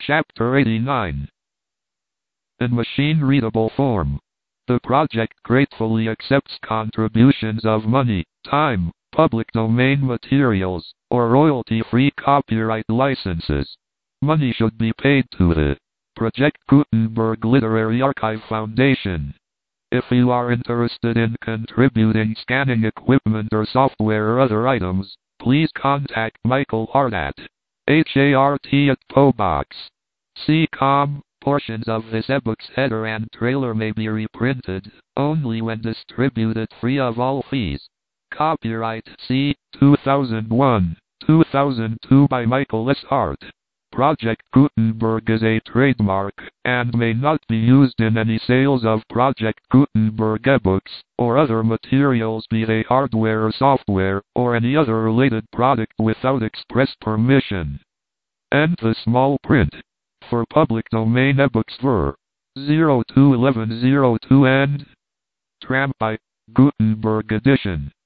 Chapter 89. In machine-readable form. The project gratefully accepts contributions of money, time, public domain materials, or royalty-free copyright licenses. Money should be paid to the Project Gutenberg Literary Archive Foundation. If you are interested in contributing scanning equipment or software or other items, please contact Michael Hart at HART@POBox.com. Portions of this ebook's header and trailer may be reprinted, only when distributed free of all fees. Copyright C. 2001-2002 by Michael S. Hart. Project Gutenberg is a trademark, and may not be used in any sales of Project Gutenberg ebooks, or other materials, be they hardware or software, or any other related product without express permission. And the small print. For public domain ebooks ver. 021102 and Tramp by Gutenberg Edition.